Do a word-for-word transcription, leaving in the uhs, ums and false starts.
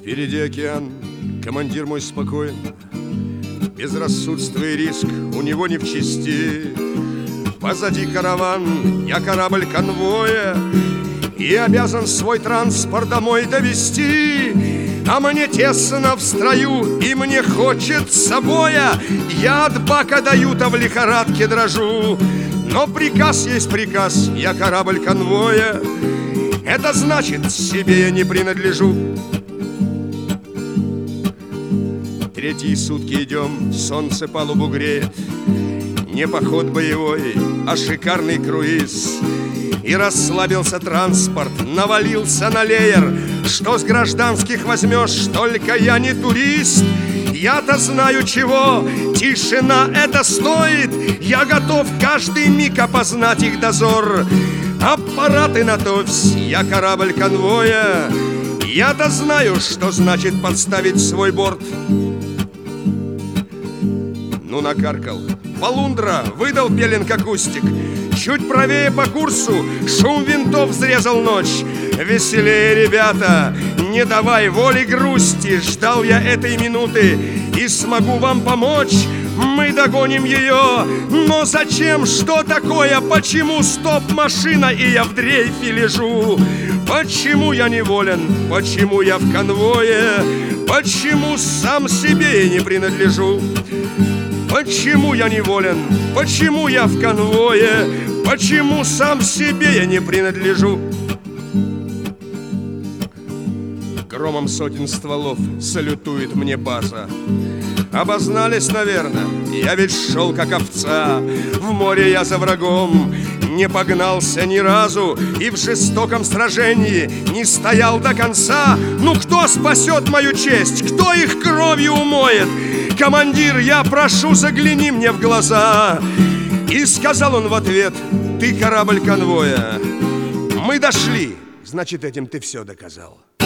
Впереди океан, командир мой спокоен, безрассудство и риск у него не в чести. Позади караван, я корабль конвоя, и обязан свой транспорт домой довести. А мне тесно в строю, и мне хочется боя. Я от бака даю-то в лихорадке дрожу. Но приказ есть приказ, я корабль конвоя. Это значит, себе я не принадлежу. Третьи сутки идем, солнце палубу греет. Не поход боевой, а шикарный круиз. И расслабился транспорт, навалился на леер. Что с гражданских возьмешь, только я не турист. Я-то знаю чего, тишина это стоит. Я готов каждый миг опознать их дозор. Аппараты на товсь, я корабль конвоя. Я-то знаю, что значит подставить свой борт. Ну, накаркал. Полундра выдал пеленг акустик. Чуть правее по курсу шум винтов взрезал ночь. Веселее, ребята, не давай воли грусти. Ждал я этой минуты и смогу вам помочь. Мы догоним ее, но зачем? Что такое? Почему стоп-машина и я в дрейфе лежу? Почему я неволен? Почему я в конвое? Почему сам себе я не принадлежу? Почему я неволен? Почему я в конвое? Почему сам себе я не принадлежу? Громом сотен стволов салютует мне база. Обознались, наверное, я ведь шел как овца. В море я за врагом не погнался ни разу, и в жестоком сражении не стоял до конца. Ну кто спасет мою честь? Кто их кровью умоет? Командир, я прошу, загляни мне в глаза. И сказал он в ответ: ты корабль конвоя. Мы дошли, значит, этим ты все доказал.